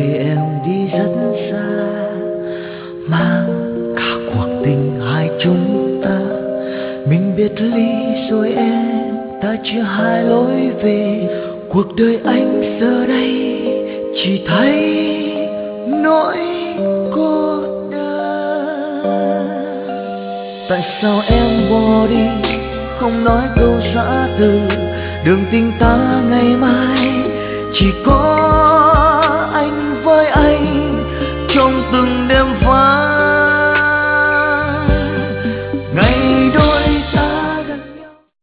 ngày em đi rất xa, mang cả cuộc tình hai chúng ta. Mình biệt ly rồi em, ta chia hai lối về. Cuộc đời anh giờ đây chỉ thấy nỗi cô đơn. Tại sao em bỏ đi không nói câu giã từ? Đường tình ta ngày mai chỉ có